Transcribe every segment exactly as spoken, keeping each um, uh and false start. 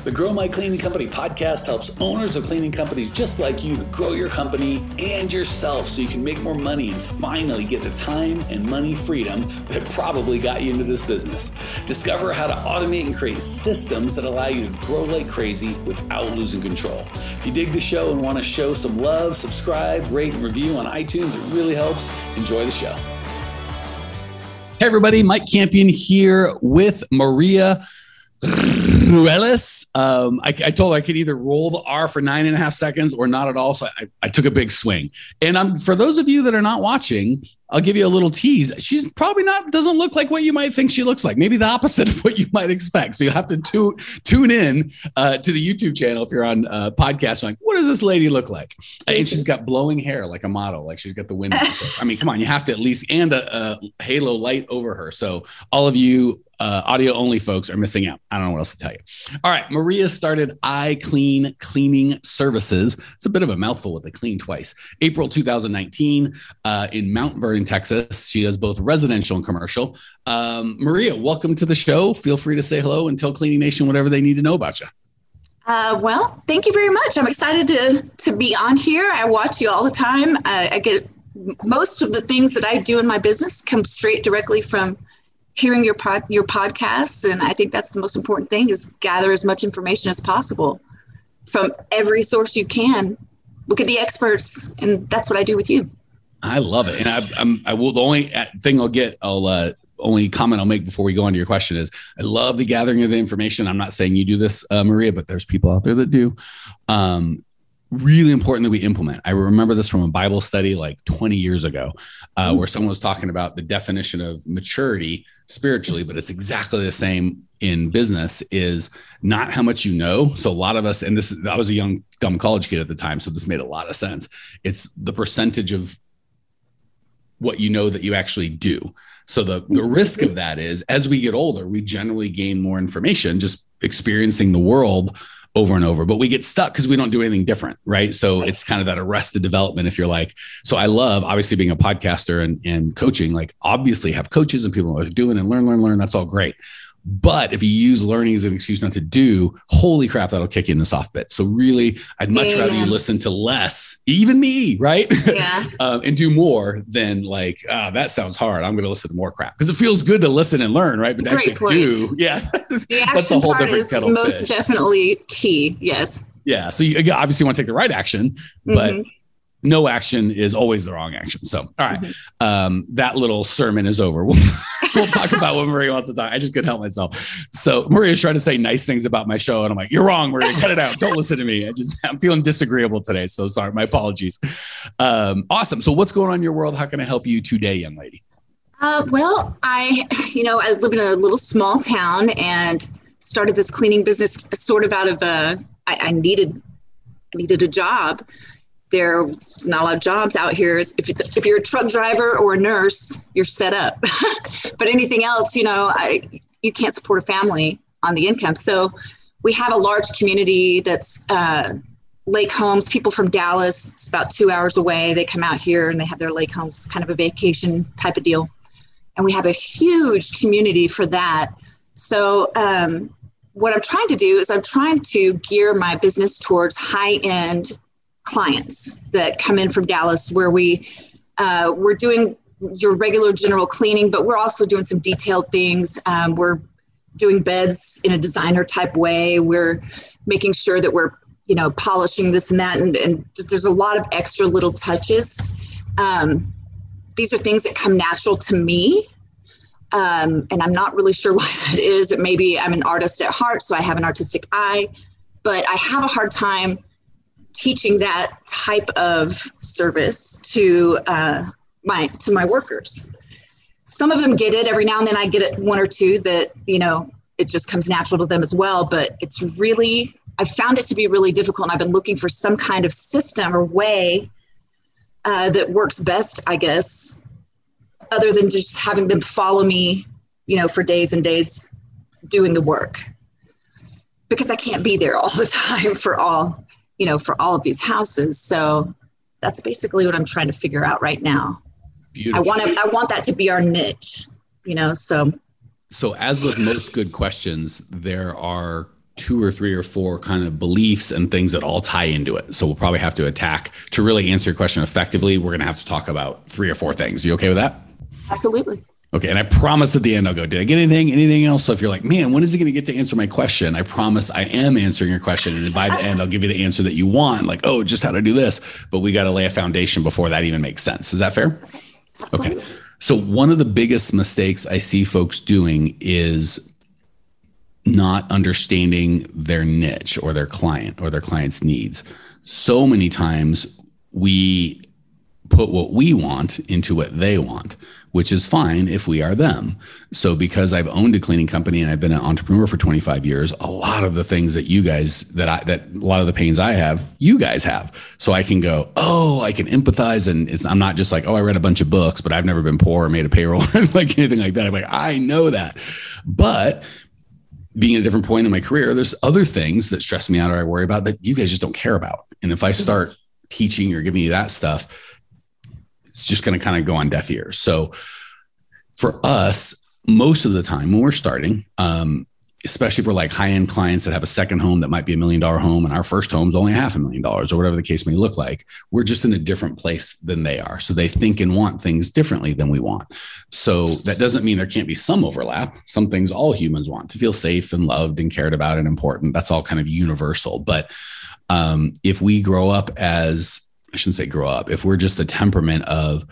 The Grow My Cleaning Company podcast helps owners of cleaning companies just like you to grow your company and yourself so you can make more money and finally get the time and money freedom that probably got you into this business. Discover how to automate and create systems that allow you to grow like crazy without losing control. If you dig the show and want to show some love, subscribe, rate, and review on iTunes. It really helps. Enjoy the show. Hey, everybody. Mike Campion here with Maria Ruelas. Um, I, I told her I could either roll the R for nine and a half seconds or not at all. So I, I took a big swing. And I'm for those of you that are not watching, I'll give you a little tease. She's probably not, doesn't look like what you might think she looks like. Maybe the opposite of what you might expect. So you'll have to tu- tune in uh, to the YouTube channel if you're on uh, podcast. Like, what does this lady look like? And she's got blowing hair like a model, like she's got the wind. I mean, come on, you have to at least, and a, a halo light over her. So all of you Uh, audio only folks are missing out. I don't know what else to tell you. All right. Maria started iClean Cleaning Services. It's a bit of a mouthful with the clean twice. April two thousand nineteen uh, in Mount Vernon, Texas. She does both residential and commercial. Um, Maria, welcome to the show. Feel free to say hello and tell Cleaning Nation whatever they need to know about you. Uh, well, thank you very much. I'm excited to, to be on here. I watch you all the time. I, I get most of the things that I do in my business come straight directly from hearing your pod, your podcasts. And I think that's the most important thing is gather as much information as possible from every source you can. Look at the experts. And that's what I do with you. I love it. And I, I'm, I will, the only thing I'll get, I'll, uh, only comment I'll make before we go on to your question is I love the gathering of the information. I'm not saying you do this, uh, Maria, but there's people out there that do. Um, Really important that we implement. I remember this from a Bible study like twenty years ago, uh, mm-hmm. where someone was talking about the definition of maturity spiritually, but it's exactly the same in business is not how much you know. So a lot of us, and this is, I was a young, dumb college kid at the time, so this made a lot of sense. It's the percentage of what you know that you actually do. So the, the risk of that is as we get older, we generally gain more information, just experiencing the world over and over, but we get stuck because we don't do anything different. Right. So it's kind of that arrested development. If you're like, so I love obviously being a podcaster and, and coaching, like obviously have coaches and people are doing and learn, learn, learn. That's all great. But if you use learning as an excuse not to do, holy crap, that'll kick you in the soft bit. So really, I'd much yeah. rather you listen to less, even me, right? Yeah. um, and do more than like, ah, that sounds hard. I'm going to listen to more crap because it feels good to listen and learn, right? But Great actually point. do, yeah. The action part is most fish. Definitely key. Yes. Yeah. So you obviously want to take the right action, but mm-hmm. no action is always the wrong action. So, all right. Mm-hmm. Um, that little sermon is over. We'll, we'll talk about what Maria wants to talk. I just couldn't help myself. So Maria's trying to say nice things about my show. And I'm like, you're wrong, Maria, cut it out. Don't listen to me. I just, I'm feeling disagreeable today. So sorry. My apologies. Um, awesome. So what's going on in your world? How can I help you today, young lady? Uh, well, I, you know, I live in a little small town and started this cleaning business sort of out of a, I, I needed, I needed a job. There's not a lot of jobs out here. If, if you're a truck driver or a nurse, you're set up. But anything else, you know, I, you can't support a family on the income. So we have a large community that's uh, lake homes. People from Dallas, it's about two hours away. They come out here and they have their lake homes, kind of a vacation type of deal. And we have a huge community for that. So um, what I'm trying to do is I'm trying to gear my business towards high-end clients that come in from Dallas where we, uh, we're doing your regular general cleaning, but we're also doing some detailed things. Um, we're doing beds in a designer type way. We're making sure that we're, you know, polishing this and that. And, and just, there's a lot of extra little touches. Um, these are things that come natural to me. Um, and I'm not really sure why that is. It maybe I'm an artist at heart, so I have an artistic eye, but I have a hard time teaching that type of service to uh, my to my workers. Some of them get it. Every now and then I get it one or two that, you know, it just comes natural to them as well. But it's really, I found it to be really difficult. And I've been looking for some kind of system or way uh, that works best, I guess, other than just having them follow me, you know, for days and days doing the work. Because I can't be there all the time for all, you know, for all of these houses. So that's basically what I'm trying to figure out right now. Beautiful. I want to, I want that to be our niche, you know, so. So as with most good questions, there are two or three or four kind of beliefs and things that all tie into it. So we'll probably have to attack to really answer your question effectively. We're going to have to talk about three or four things. Are you okay with that? Absolutely. Okay. And I promise at the end, I'll go, did I get anything, anything else? So if you're like, man, when is he going to get to answer my question? I promise I am answering your question. And by the end, I'll give you the answer that you want. Like, oh, just how to do this. But we got to lay a foundation before that even makes sense. Is that fair? Absolutely. Okay. So one of the biggest mistakes I see folks doing is not understanding their niche or their client or their client's needs. So many times we put what we want into what they want, which is fine if we are them. So because I've owned a cleaning company and I've been an entrepreneur for twenty-five years, a lot of the things that you guys, that I, that a lot of the pains I have, you guys have. So I can go, oh, I can empathize. And it's, I'm not just like, oh, I read a bunch of books, but I've never been poor or made a payroll or like anything like that. I'm like, I know that. But being at a different point in my career, there's other things that stress me out or I worry about that you guys just don't care about. And if I start teaching or giving you that stuff, it's just going to kind of go on deaf ears. So for us, most of the time when we're starting, um, especially for like high-end clients that have a second home that might be a million dollar home and our first home is only half a million dollars or whatever the case may look like, we're just in a different place than they are. So they think and want things differently than we want. So that doesn't mean there can't be some overlap. Some things all humans want: to feel safe and loved and cared about and important. That's all kind of universal. But um, if we grow up as, I shouldn't say grow up, if we're just a temperament of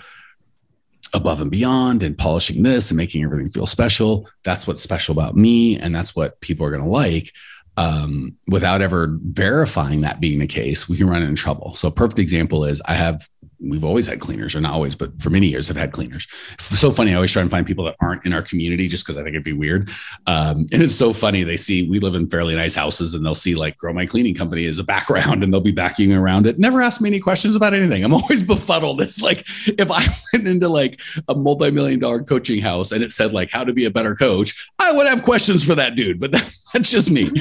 above and beyond and polishing this and making everything feel special, that's what's special about me. And that's what people are going to like. Um, without ever verifying that being the case, we can run into trouble. So a perfect example is I have, we've always had cleaners, or not always, but for many years I've had cleaners. It's so funny. I always try and find people that aren't in our community just because I think it'd be weird. Um, and it's so funny. They see, we live in fairly nice houses and they'll see like Grow My Cleaning Company as a background and they'll be vacuuming around it. Never ask me any questions about anything. I'm always befuddled. It's like, if I went into like a multi-million dollar coaching house and it said like how to be a better coach, I would have questions for that dude, but that, that's just me.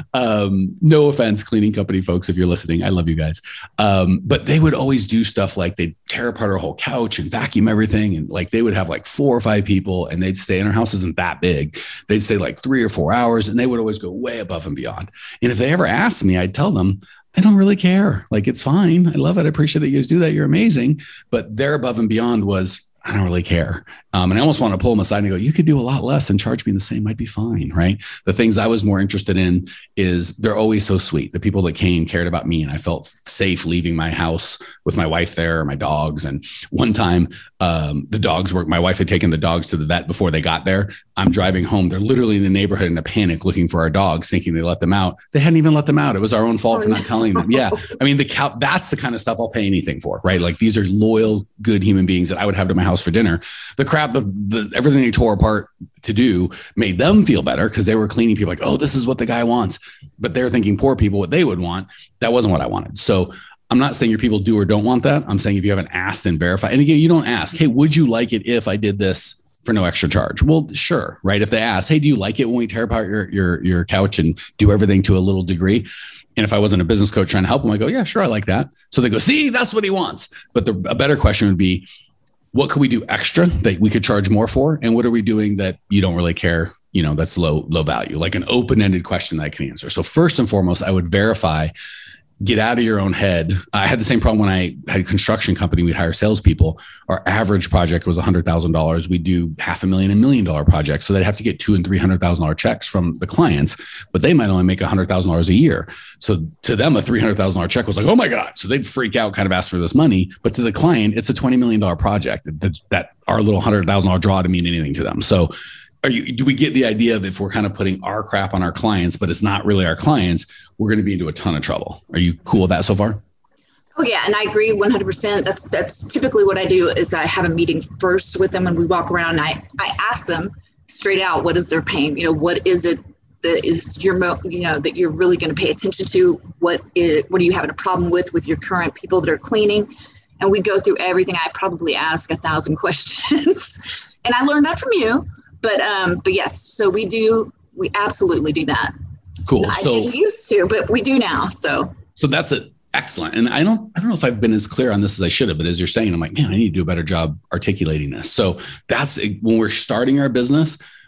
Um, no offense, cleaning company folks, if you're listening, I love you guys. Um, but they would always do stuff like they'd tear apart our whole couch and vacuum everything. And like, they would have like four or five people and they'd stay, and our house isn't that big. They'd stay like three or four hours and they would always go way above and beyond. And if they ever asked me, I'd tell them, I don't really care. Like, it's fine. I love it. I appreciate that you guys do that. You're amazing. But their above and beyond was, I don't really care. Um, and I almost want to pull them aside and go, you could do a lot less and charge me the same. I'd be fine. Right. The things I was more interested in is they're always so sweet. The people that came cared about me, and I felt safe leaving my house with my wife there, my dogs. And one time um, the dogs were, my wife had taken the dogs to the vet before they got there. I'm driving home. They're literally in the neighborhood in a panic looking for our dogs, thinking they let them out. They hadn't even let them out. It was our own fault for not telling them. Yeah. I mean, the cow, that's the kind of stuff I'll pay anything for, right? Like, these are loyal, good human beings that I would have to my house for dinner. The crap, the, the everything they tore apart to do made them feel better because they were cleaning people like, oh, this is what the guy wants. But they're thinking poor people, what they would want. That wasn't what I wanted. So I'm not saying your people do or don't want that. I'm saying if you haven't asked and verified, and again, you don't ask, hey, would you like it if I did this for no extra charge? Well, sure. Right. If they ask, hey, do you like it when we tear apart your, your, your couch and do everything to a little degree? And if I wasn't a business coach trying to help them, I go, yeah, sure. I like that. So they go, see, that's what he wants. But the, a better question would be, what could we do extra that we could charge more for? And what are we doing that you don't really care? You know, that's low, low value, like an open-ended question that I can answer. So first and foremost, I would verify, get out of your own head. I had the same problem when I had a construction company. We'd hire salespeople. Our average project was one hundred thousand dollars. We do half a million and million dollar projects. So they'd have to get two and three hundred thousand dollar checks from the clients, but they might only make one hundred thousand dollars a year. So to them, a three hundred thousand dollar check was like, oh my God. So they'd freak out, kind of ask for this money. But to the client, it's a twenty million dollar project that, that our little one hundred thousand dollar draw to mean anything to them. So Are you, do we get the idea that if we're kind of putting our crap on our clients, but it's not really our clients, we're going to be into a ton of trouble? Are you cool with that so far? Oh yeah. And I agree one hundred percent. That's, that's typically what I do is I have a meeting first with them when we walk around, and I, I ask them straight out, what is their pain? You know, what is it that is your, mo- you know, that you're really going to pay attention to? What is, what are you having a problem with, with your current people that are cleaning? And we go through everything. I probably ask a thousand questions and I learned that from you. But um, but yes, so we do, we absolutely do that. Cool. I so, didn't used to, but we do now. So so that's it. Excellent. And I don't I don't know if I've been as clear on this as I should have, but as you're saying, I'm like, man, I need to do a better job articulating this. So that's when we're starting our business,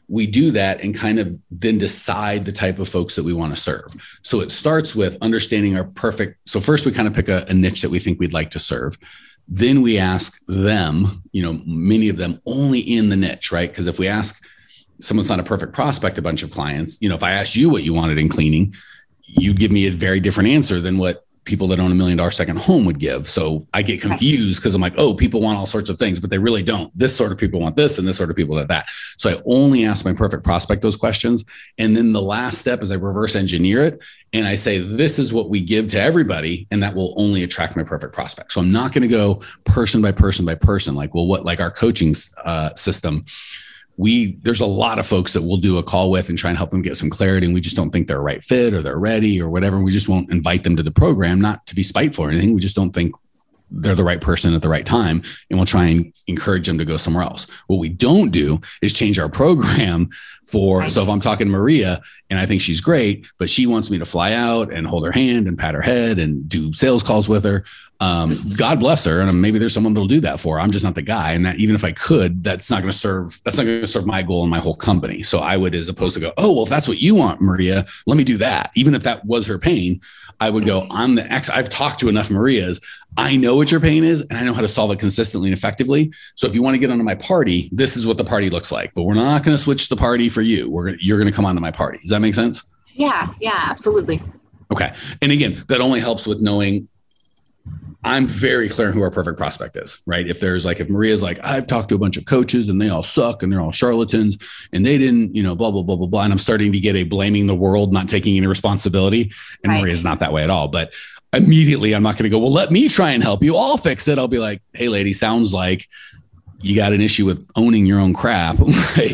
we do that and kind of then decide the type of folks that we want to serve. So it starts with understanding our perfect. So first we kind of pick a, a niche that we think we'd like to serve. Then we ask them, you know, many of them only in the niche, right? Because if we ask someone's not a perfect prospect, a bunch of clients, you know, if I asked you what you wanted in cleaning, you'd give me a very different answer than what people that own a million dollar second home would give. So I get confused because I'm like, oh, people want all sorts of things, but they really don't. This sort of people want this and this sort of people want that. So I only ask my perfect prospect those questions. And then the last step is I reverse engineer it. And I say, this is what we give to everybody. And that will only attract my perfect prospect. So I'm not going to go person by person by person. Like, well, what, like our coaching uh, system, we, there's a lot of folks that we'll do a call with and try and help them get some clarity. And we just don't think they're a right fit or they're ready or whatever. We just won't invite them to the program, not to be spiteful or anything. We just don't think they're the right person at the right time. And we'll try and encourage them to go somewhere else. What we don't do is change our program for, right. So if I'm talking to Maria and I think she's great, but she wants me to fly out and hold her hand and pat her head and do sales calls with her. Um, God bless her. And maybe there's someone that'll do that for her. I'm just not the guy. And that even if I could, that's not going to serve, that's not going to serve my goal and my whole company. So I would, as opposed to go, oh, well, if that's what you want, Maria, let me do that. Even if that was her pain, I would go, I'm the ex, I've talked to enough Marias. I know what your pain is and I know how to solve it consistently and effectively. So if you want to get onto my party, this is what the party looks like, but we're not going to switch the party for you. We're going to, you're going to come onto my party. Does that make sense? Yeah. Yeah, absolutely. Okay. And again, that only helps with knowing I'm very clear on who our perfect prospect is, right? If there's like, if Maria's like, I've talked to a bunch of coaches and they all suck and they're all charlatans and they didn't, you know, blah, blah, blah, blah, blah. And I'm starting to get a blaming the world, not taking any responsibility. And right. Maria's not that way at all. But immediately I'm not going to go, well, let me try and help you. I'll fix it. I'll be like, hey, lady, sounds like you got an issue with owning your own crap. Like,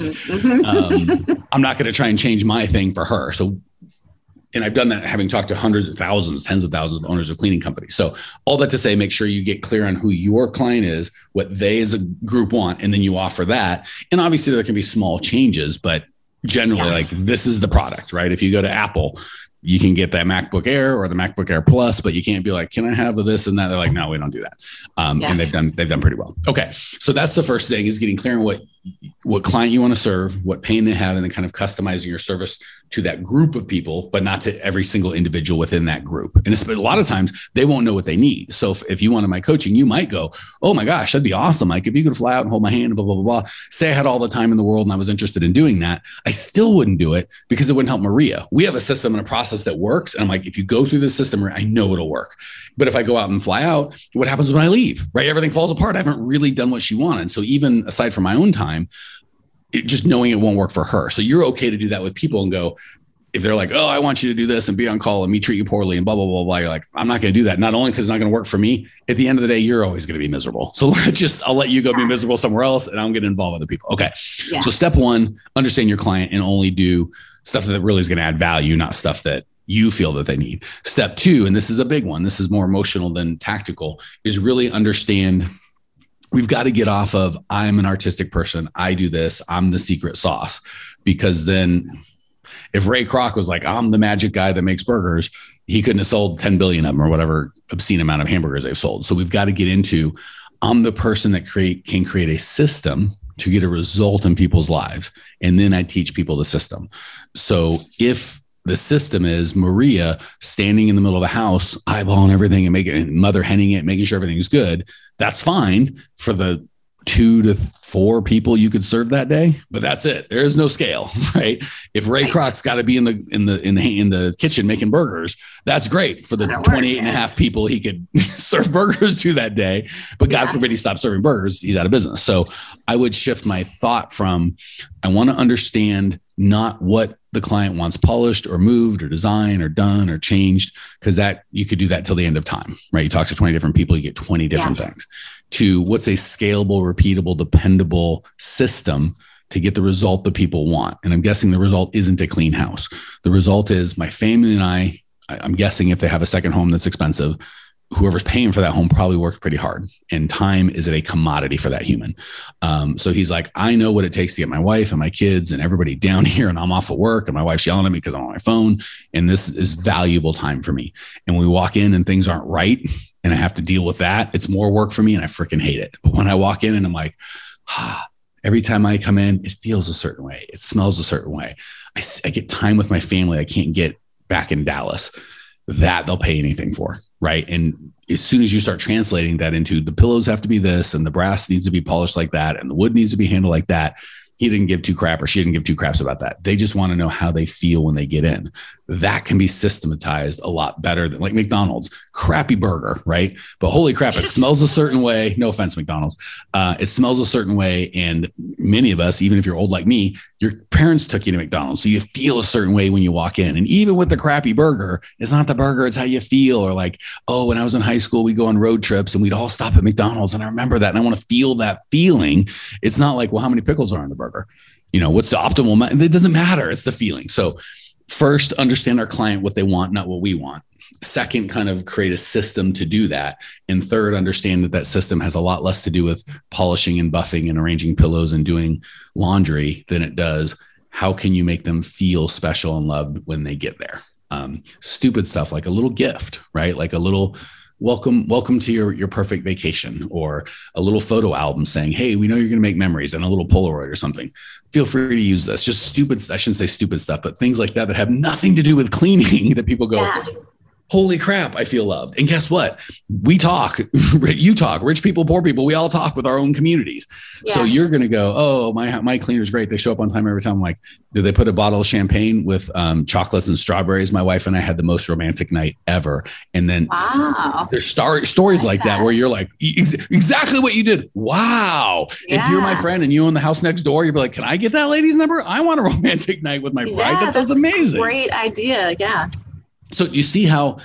um, I'm not going to try and change my thing for her. So And I've done that having talked to hundreds of thousands, tens of thousands of owners of cleaning companies. So all that to say, make sure you get clear on who your client is, what they as a group want, and then you offer that. And obviously there can be small changes, but generally yeah. like this is the product, right? If you go to Apple, you can get that MacBook Air or the MacBook Air Plus, but you can't be like, can I have this and that? They're like, no, we don't do that. Um, yeah. And they've done, they've done pretty well. Okay. So that's the first thing, is getting clear on what, what client you want to serve, what pain they have, and then kind of customizing your service to that group of people, but not to every single individual within that group. And it's, a lot of times they won't know what they need. So if, if you wanted my coaching, you might go, oh my gosh, that'd be awesome. Like if you could fly out and hold my hand, blah, blah, blah, blah. Say I had all the time in the world and I was interested in doing that. I still wouldn't do it because it wouldn't help Maria. We have a system and a process that works. And I'm like, if you go through this system, I know it'll work. But if I go out and fly out, what happens when I leave, right? Everything falls apart. I haven't really done what she wanted. So even aside from my own time, it, just knowing it won't work for her. So you're okay to do that with people and go, if they're like, oh, I want you to do this and be on call and me treat you poorly and blah, blah, blah, blah. You're like, I'm not going to do that. Not only because it's not going to work for me. At the end of the day, you're always going to be miserable. So just, I'll let you go be miserable somewhere else and I'm going to involve other people. Okay. Yeah. So step one, understand your client and only do stuff that really is going to add value, not stuff that you feel that they need. Step two, and this is a big one, this is more emotional than tactical, is really understand we've got to get off of, I'm an artistic person. I do this. I'm the secret sauce. Because then if Ray Kroc was like, I'm the magic guy that makes burgers, he couldn't have sold ten billion of them or whatever obscene amount of hamburgers they've sold. So we've got to get into, I'm the person that create can create a system to get a result in people's lives. And then I teach people the system. So if the system is Maria standing in the middle of a house, eyeballing everything and making it, mother henning it, making sure everything's good, that's fine for the two to four people you could serve that day, but that's it. There is no scale, right? If Ray Kroc's got to be in the in the in the in the kitchen making burgers, that's great for the twenty-eight and a half people he could serve burgers to that day. But God yeah. forbid he stops serving burgers, he's out of business. So I would shift my thought from, I want to understand not what the client wants polished or moved or designed or done or changed, because that you could do that till the end of time, right? You talk to twenty different people, you get twenty different yeah. things. To what's a scalable, repeatable, dependable system to get the result that people want. And I'm guessing the result isn't a clean house. The result is my family and I, I'm guessing if they have a second home that's expensive, whoever's paying for that home probably worked pretty hard, and time is a commodity for that human. Um, so he's like, I know what it takes to get my wife and my kids and everybody down here, and I'm off of work and my wife's yelling at me because I'm on my phone, and this is valuable time for me. And we walk in and things aren't right and I have to deal with that. It's more work for me and I freaking hate it. But when I walk in and I'm like, ah, Every time I come in, it feels a certain way. It smells a certain way. I, I get time with my family I can't get back in Dallas. That they'll pay anything for, right? And as soon as you start translating that into the pillows have to be this and the brass needs to be polished like that and the wood needs to be handled like that, he didn't give two crap or she didn't give two craps about that. They just want to know how they feel when they get in. That can be systematized a lot better than like McDonald's, crappy burger, right? But holy crap, it smells a certain way. No offense, McDonald's. Uh, it smells a certain way. And many of us, even if you're old like me, your parents took you to McDonald's. So you feel a certain way when you walk in. And even with the crappy burger, it's not the burger, it's how you feel. Or like, oh, when I was in high school, we go on road trips and we'd all stop at McDonald's. And I remember that. And I want to feel that feeling. It's not like, well, how many pickles are on the burger? You know, what's the optimal amount? It doesn't matter. It's the feeling. So first, understand our client, what they want, not what we want. Second, kind of create a system to do that. And third, understand that that system has a lot less to do with polishing and buffing and arranging pillows and doing laundry than it does. How can you make them feel special and loved when they get there? Um, stupid stuff like a little gift, right? Like a little welcome, welcome to your, your perfect vacation, or a little photo album saying, hey, we know you're going to make memories, and a little Polaroid or something. Feel free to use this. Just stupid. I shouldn't say stupid stuff, but things like that that have nothing to do with cleaning that people go, yeah. Holy crap, I feel loved. And guess what? We talk, you talk, rich people, poor people, we all talk with our own communities. Yes. So you're going to go, oh, my my cleaner's great. They show up on time every time. I'm like, did they put a bottle of champagne with um, chocolates and strawberries? My wife and I had the most romantic night ever. And then wow. there's star- stories like, like that. that where you're like, ex- exactly what you did. Wow. Yeah. If you're my friend and you own the house next door, you'd be like, can I get that lady's number? I want a romantic night with my bride. Yeah, that sounds amazing. Great idea. Yeah. So you see how,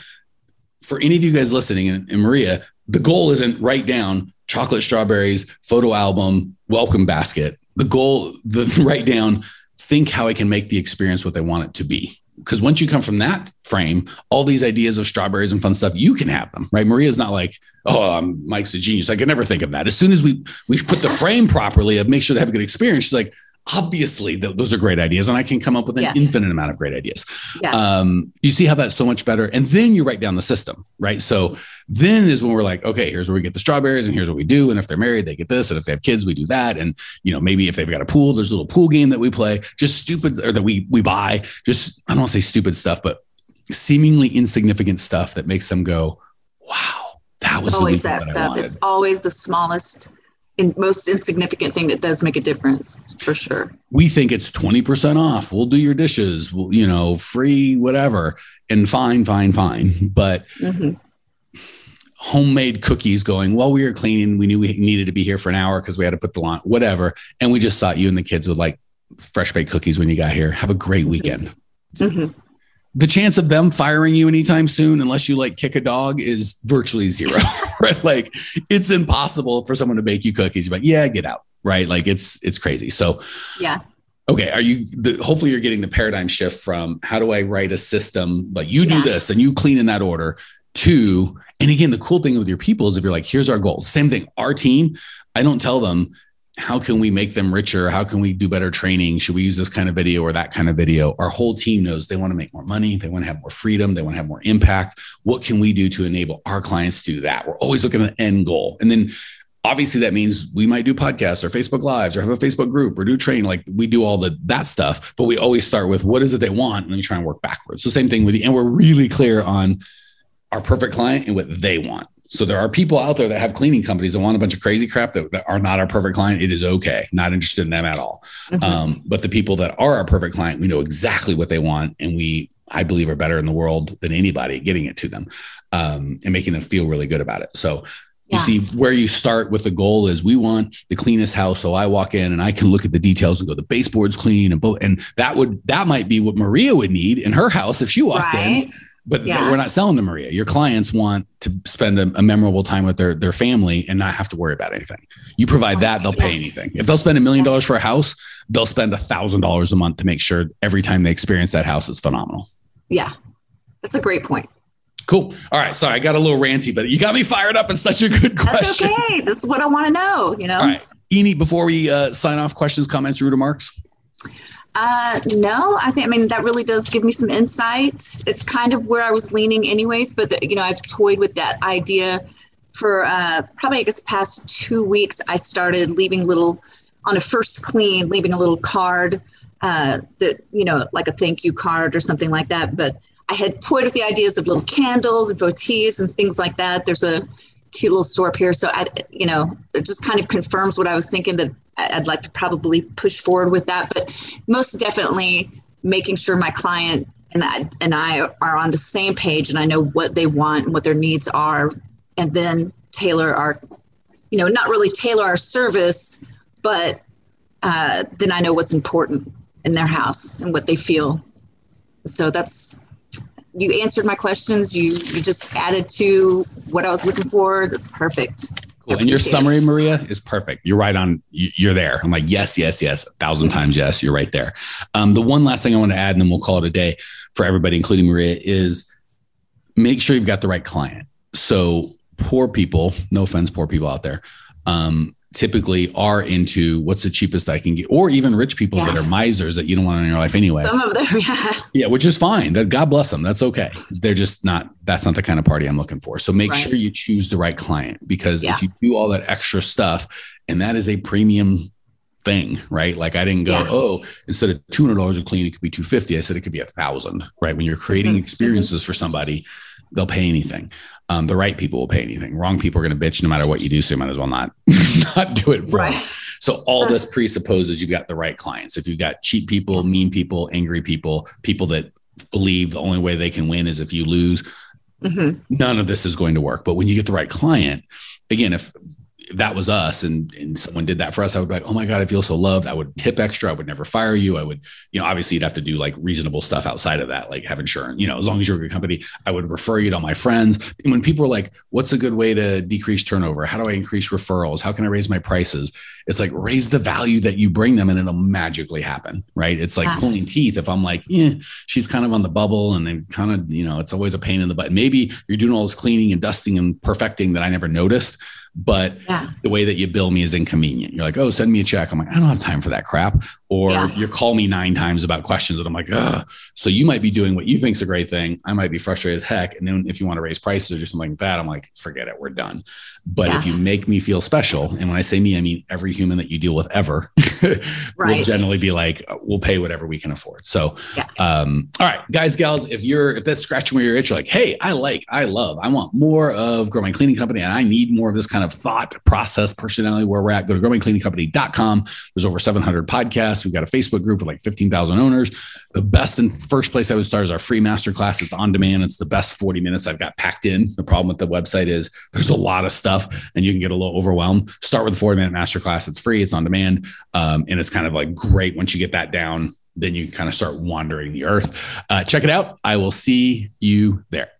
for any of you guys listening, and, and Maria, the goal isn't write down chocolate strawberries, photo album, welcome basket. The goal, the write down, think how I can make the experience what they want it to be. Because once you come from that frame, all these ideas of strawberries and fun stuff, you can have them, right? Maria's not like, oh, um, Mike's a genius. I could never think of that. As soon as we we put the frame properly and make sure they have a good experience, she's like, obviously th- those are great ideas, and I can come up with an yeah. infinite amount of great ideas. Yeah. Um, you see how that's so much better. And then you write down the system, right? So then is when we're like, okay, here's where we get the strawberries and here's what we do. And if they're married, they get this. And if they have kids, we do that. And, you know, maybe if they've got a pool, there's a little pool game that we play, just stupid, or that we, we buy, just, I don't want to say stupid stuff, but seemingly insignificant stuff that makes them go, wow, that was it's always that, that stuff. It's always the smallest In most insignificant thing that does make a difference, for sure. We think it's twenty percent off. We'll do your dishes, we'll, you know, free, whatever. And fine, fine, fine. But mm-hmm. homemade cookies going, while we were cleaning, we knew we needed to be here for an hour because we had to put the lawn, whatever. And we just thought you and the kids would like fresh baked cookies when you got here. Have a great weekend. Mm-hmm. The chance of them firing you anytime soon, unless you like kick a dog, is virtually zero, right? Like it's impossible for someone to bake you cookies, but yeah, get out, right? Like it's, it's crazy. So yeah. Okay. Are you, the, hopefully you're getting the paradigm shift from how do I write a system, like you do yeah. this and you clean in that order, to, and again, the cool thing with your people is if you're like, here's our goal, same thing, our team, I don't tell them, how can we make them richer? How can we do better training? Should we use this kind of video or that kind of video? Our whole team knows they want to make more money. They want to have more freedom. They want to have more impact. What can we do to enable our clients to do that? We're always looking at the end goal. And then obviously that means we might do podcasts or Facebook Lives or have a Facebook group or do training. Like we do all the that stuff, but we always start with what is it they want? And then we try and work backwards. So same thing with you. And we're really clear on our perfect client and what they want. So there are people out there that have cleaning companies that want a bunch of crazy crap that, that are not our perfect client. It is okay. Not interested in them at all. Mm-hmm. Um, but the people that are our perfect client, we know exactly what they want. And we, I believe, are better in the world than anybody at getting it to them um, and making them feel really good about it. So you yeah. see where you start with the goal is we want the cleanest house. So I walk in and I can look at the details and go, the baseboard's clean. And, bo- and that would, that might be what Maria would need in her house if she walked right. in. But yeah. we're not selling to Maria. Your clients want to spend a, a memorable time with their, their family and not have to worry about anything. You provide that, they'll pay anything. If they'll spend a million dollars for a house, they'll spend a thousand dollars a month to make sure every time they experience that house is phenomenal. Yeah, that's a great point. Cool. All right. Sorry, I got a little ranty, but you got me fired up. It's such a good question. That's okay. This is what I want to know, you know? All right. Eni, before we uh, sign off, questions, comments, root remarks? Uh, no, I think, I mean, that really does give me some insight. It's kind of where I was leaning anyways, but the, you know, I've toyed with that idea for, uh, probably I guess the past two weeks. I started leaving little on a first clean, leaving a little card uh, that, you know, like a thank you card or something like that. But I had toyed with the ideas of little candles and votives and things like that. There's a cute little store up here. So, I, you know, it just kind of confirms what I was thinking, that I'd like to probably push forward with that. But most definitely making sure my client and I, and I are on the same page, and I know what they want and what their needs are, and then tailor our, you know, not really tailor our service, but uh, then I know what's important in their house and what they feel. So that's, you answered my questions. You you just added to what I was looking for. That's perfect. Cool. And your summary, Maria, is perfect. You're right on. You're there. I'm like, yes, yes, yes. A thousand times yes. You're right there. Um, the one last thing I want to add, and then we'll call it a day for everybody, including Maria, is make sure you've got the right client. So poor people, no offense, poor people out there, um, typically are into what's the cheapest I can get, or even rich people yeah. that are misers that you don't want in your life anyway. Some of them, yeah. Yeah, which is fine. That God bless them. That's okay. They're just not, that's not the kind of party I'm looking for. So make right. sure you choose the right client, because yeah. if you do all that extra stuff, and that is a premium thing, right? Like I didn't go, yeah. oh, instead of two hundred dollars a clean, it could be two hundred fifty dollars. I said it could be a thousand, right? When you're creating mm-hmm. experiences for somebody, they'll pay anything. Um, the right people will pay anything. Wrong people are going to bitch no matter what you do. So you might as well not, not do it. Right. So all this presupposes you've got the right clients. If you've got cheap people, mean people, angry people, people that believe the only way they can win is if you lose, mm-hmm. none of this is going to work. But when you get the right client, again, if that was us and, and someone did that for us, I would be like, oh my God, I feel so loved. I would tip extra. I would never fire you. I would, you know, obviously you'd have to do like reasonable stuff outside of that, like have insurance, you know, as long as you're a good company, I would refer you to all my friends. And when people are like, what's a good way to decrease turnover? How do I increase referrals? How can I raise my prices? It's like, raise the value that you bring them and it'll magically happen. Right. It's like yeah. pulling teeth. If I'm like, yeah, she's kind of on the bubble and then kind of, you know, it's always a pain in the butt. Maybe you're doing all this cleaning and dusting and perfecting that I never noticed. But yeah. the way that you bill me is inconvenient. You're like, oh, send me a check. I'm like, I don't have time for that crap. Or yeah. you call me nine times about questions that I'm like, ugh. So you might be doing what you think is a great thing. I might be frustrated as heck. And then if you want to raise prices or just something like that, I'm like, forget it. We're done. But yeah. if you make me feel special, and when I say me, I mean every human that you deal with ever, right. will generally be like, we'll pay whatever we can afford. So, yeah. um, all right, guys, gals, if you're, if that's scratching where you're itch, you're like, hey, I like, I love, I want more of Grow My Cleaning Company, and I need more of this kind of thought process, personality, where we're at, go to grow my cleaning company dot com. There's over seven hundred podcasts. We've got a Facebook group with like fifteen thousand owners. The best and first place I would start is our free masterclass. It's on demand. It's the best forty minutes I've got packed in. The problem with the website is there's a lot of stuff and you can get a little overwhelmed. Start with a forty minute masterclass. It's free. It's on demand. Um, and it's kind of like great once you get that down, then you can kind of start wandering the earth. Uh, check it out. I will see you there.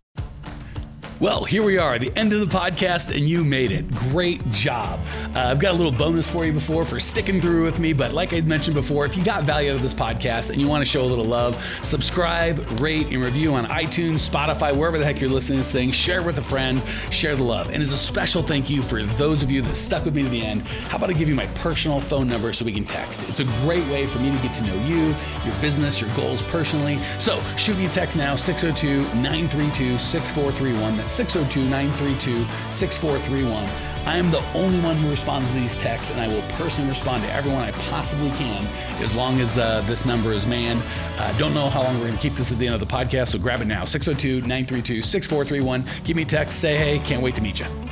Well, here we are, the end of the podcast, and you made it. Great job. Uh, I've got a little bonus for you before for sticking through with me, but like I mentioned before, if you got value out of this podcast and you want to show a little love, subscribe, rate, and review on iTunes, Spotify, wherever the heck you're listening to this thing. Share it with a friend, share the love. And as a special thank you for those of you that stuck with me to the end, how about I give you my personal phone number so we can text? It's a great way for me to get to know you, your business, your goals personally. So shoot me a text now, six oh two, nine three two, six four three one. That's six oh two, nine three two, six four three one. I am the only one who responds to these texts, and I will personally respond to everyone I possibly can as long as uh, this number is manned. I uh, don't know how long we're going to keep this at the end of the podcast, so grab it now, six oh two, nine three two, six four three one. Give me a text, say hey, can't wait to meet you.